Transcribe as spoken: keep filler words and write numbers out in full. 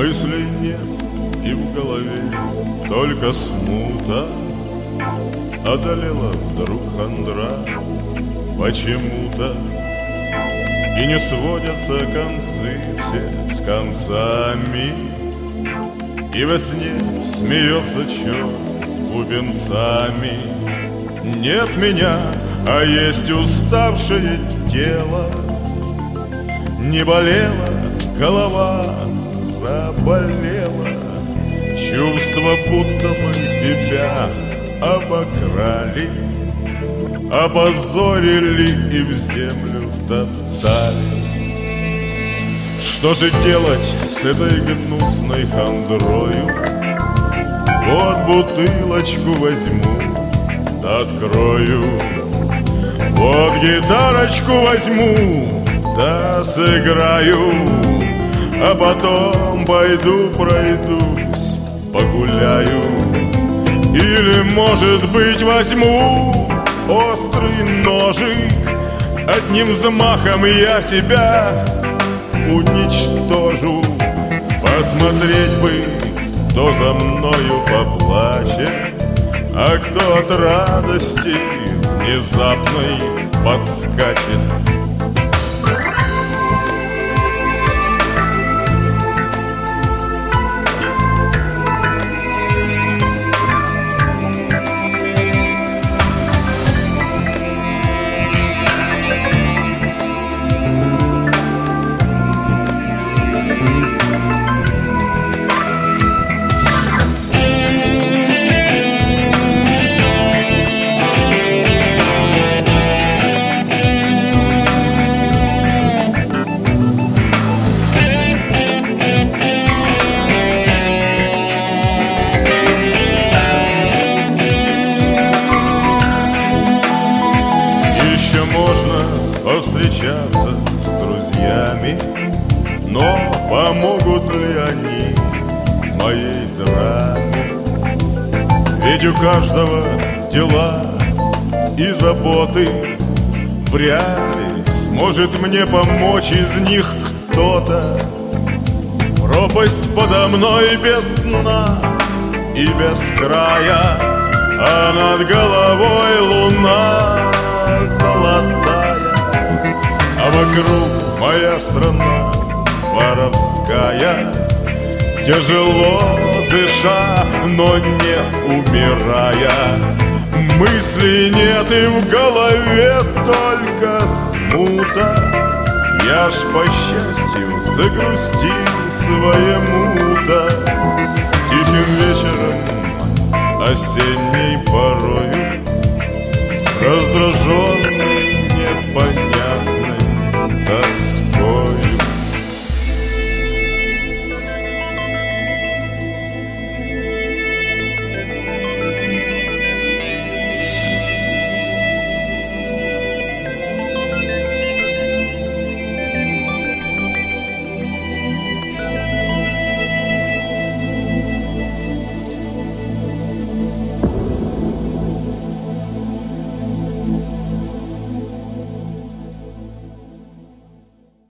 Мыслей нет и в голове только смута. Одолела вдруг хандра почему-то, и не сводятся концы все с концами. И во сне смеется черт с бубенцами. Нет меня, а есть уставшее тело. Не болела голова, заболела. Чувство, будто бы тебя обокрали, опозорили и в землю втоптали. Что же делать с этой гнусной хандрою? Вот бутылочку возьму, да открою. Вот гитарочку возьму, да сыграю. А потом пойду пройдусь, погуляю. Или, может быть, возьму острый ножик. Одним взмахом я себя уничтожу. Посмотреть бы, кто за мною поплачет, а кто от радости внезапной подскачет. Повстречаться с друзьями, но помогут ли они в моей драме? Ведь у каждого дела и заботы. Вряд ли сможет мне помочь из них кто-то. Пропасть подо мной без дна и без края, а над головой луна золотая. А вокруг моя страна воровская, тяжело дыша, но не умирая. Мыслей нет и в голове только смута. Я ж по счастью загрустил своему-то.